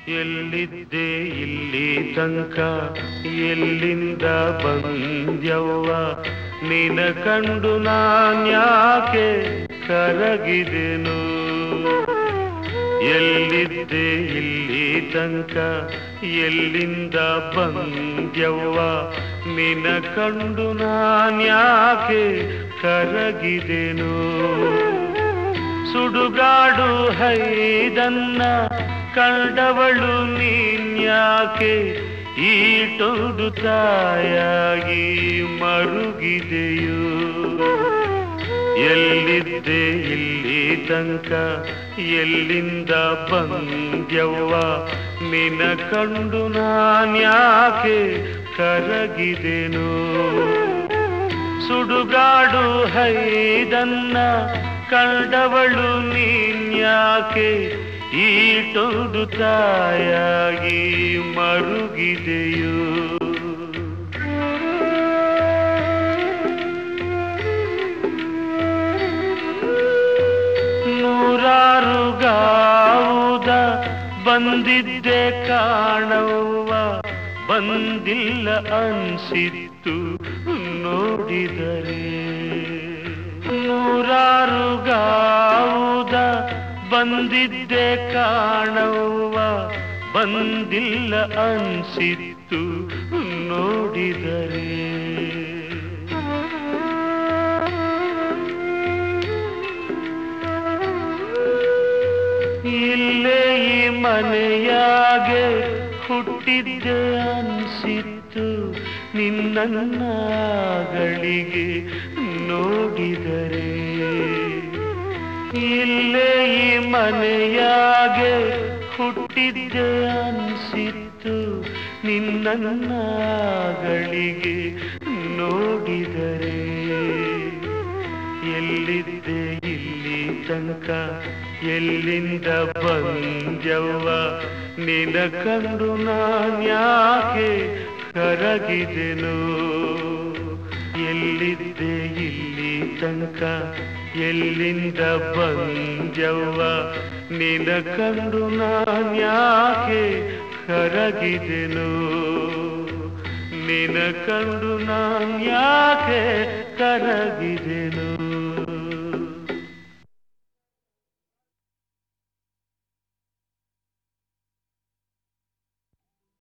ಎಲ್ಲಿದ್ದೆ ಇಲ್ಲಿ ತನಕ ಎಲ್ಲಿಂದ ಬಂದ್ಯವ್ವ ನಿನ ಕಂಡು ನಾನ್ಯಾಕೆ ಕರಗಿದೆನು ಎಲ್ಲಿದ್ದೆ ಇಲ್ಲಿ ತನಕ ಎಲ್ಲಿಂದ ಬಂದ್ಯವ್ವ ನಿನ ಕಂಡು ನಾನ್ಯಾಕೆ ಕರಗಿದೆನು ಸುಡುಗಾಡು ಹೈದನ್ನ ಕಂಡವಳು ನೀನ್ಯಾಕೆ ಈಟೊಂದು ತಾಯಾಗಿ ಮರುಗಿದೆಯೋ ಎಲ್ಲಿದ್ದೆ ಇಲ್ಲಿ ತನಕ ಎಲ್ಲಿಂದ ಬಂದ್ಯವ್ವ ನಿನ ಕಂಡು ನಾನ್ಯಾಕೆ ಕರಗಿದೆನು ಸುಡುಗಾಡು ಹೈದನ್ನ ಕಂಡವಳು ನೀನ್ಯಾಕೆ ಈಟೊಂದು ತಾಯಾಗಿ ಮರುಗಿದೆಯೋ ನೂರಾರು ಗಾವುದ ಬಂದಿದ್ದೆ ಕಾಣವ್ವ ಬಂದಿಲ್ಲ ಅನ್ಸಿತ್ತು ನೋಡಿದರೆ ನೂರಾರು ಗಾವುದ ಬಂದಿದ್ದೆ ಕಾಣವ್ವ ಬಂದಿಲ್ಲ ಅನ್ಸಿತ್ತು ನೋಡಿದರೆ ಇಲ್ಲೇ ಈ ಮನೆಯಾಗೆ ಹುಟ್ಟಿದ್ದೆ ಅನ್ಸಿತ್ತು ನಿನ್ನಗಳಿಗೆ ನೋಡಿದರೆ ಇಲ್ಲೇ ಈ ಮನೆಯಾಗೆ ಹುಟ್ಟಿದ್ದೆ ಅನ್ಸಿತ್ತು ನಿನ್ನಗಳಿಗೆ ನೋಡಿದರೆ ಎಲ್ಲಿದ್ದೆ ಇಲ್ಲಿ ತನಕ ಎಲ್ಲಿಂದ ಬಂದ್ಯವ್ವ ನಿನ ಕಂಡು ನಾನ್ಯಾಕೆ ಕರಗಿದೆನು ಎಲ್ಲಿದ್ದೆ ಇಲ್ಲಿ ತನಕ ಎಲ್ಲಿಂದ ಬಂದ್ಯವ್ವ ನಿನ ಕಂಡು ನಾನ್ಯಾಕೆ ಕರಗಿದೆನು ನಿನ ಕಂಡು ನಾನ್ಯಾಕೆ ಕರಗಿದೆನು